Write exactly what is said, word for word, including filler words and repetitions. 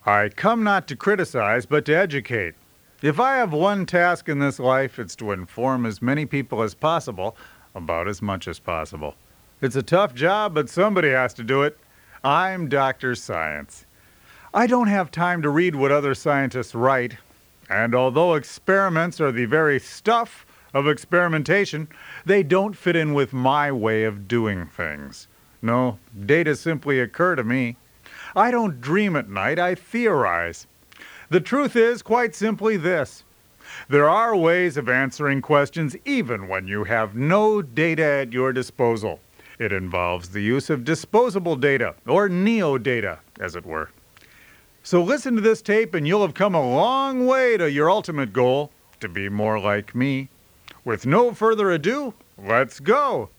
I come not to criticize, but to educate. If I have one task in this life, it's to inform as many people as possible about as much as possible. It's a tough job, but somebody has to do it. I'm Doctor Science. I don't have time to read what other scientists write, and although experiments are the very stuff of experimentation, they don't fit in with my way of doing things. No, data simply occur to me. I don't dream at night, I theorize. The truth is quite simply this. There are ways of answering questions even when you have no data at your disposal. It involves the use of disposable data, or neo-data, as it were. So listen to this tape and you'll have come a long way to your ultimate goal, to be more like me. With no further ado, let's go!